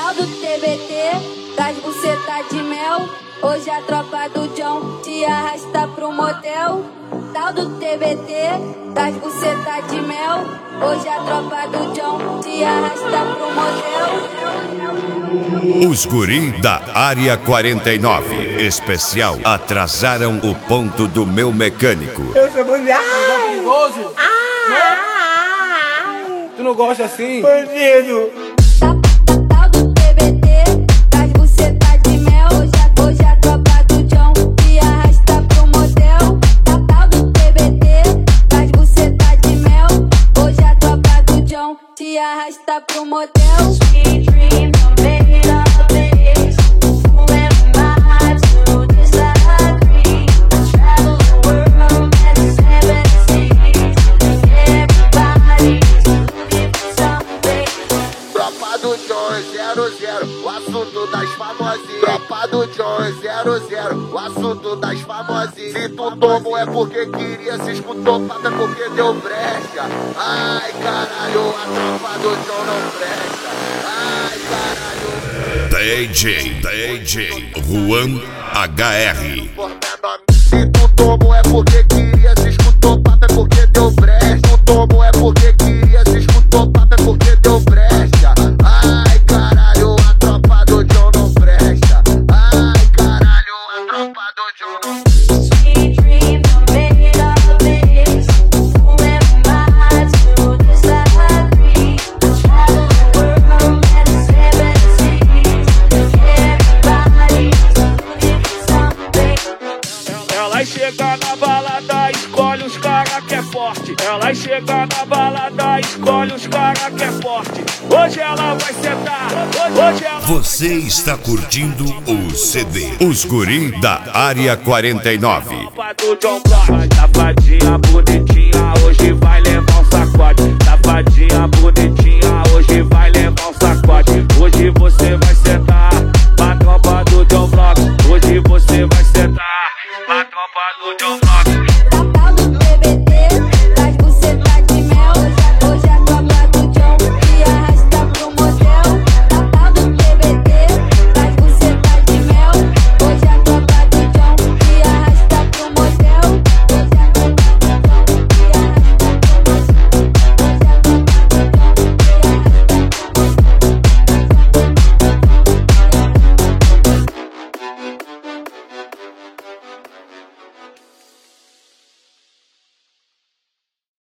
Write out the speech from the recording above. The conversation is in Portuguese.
Tal do TBT, das buceta de mel. Hoje a tropa do John te arrasta pro motel. Tal do TBT, das buceta de mel. Hoje a tropa do John te arrasta pro motel. Os guri da Área 49 especial atrasaram o ponto do meu mecânico. Eu sou bandido. Tu não gosta assim? Bandido. Tal do TBT, das buceta de mel. Hoje a tropa do John te arrasta pro motel. Tal do TBT, das buceta de mel. Hoje a tropa do John te arrasta pro motel. Tropa do John 00, o assunto das famosinhas. Tropa do John 00, o assunto das famosinhas. Se tu tomou é porque queria, se escutou papo é porque deu brecha. Ai caralho, a tropa do John não presta. Ai caralho. DJ Juan HR. Se tu tomou é porque queria, se escutou papo é porque deu brecha. Se tu tomou é porque queria, se escutou papo é porque deu brecha. Ai caralho, a tropa do John não presta. Ai caralho, a tropa do John não presta. Ela chega na balada, escolhe os cara que é forte. Ela chega na balada, escolhe os cara que é forte. Hoje ela vai sentar, hoje ela... Você está curtindo o CD Os Guri da Área 49. Safadinha bonitinha, hoje vai levar um sacode. Safadinha bonitinha.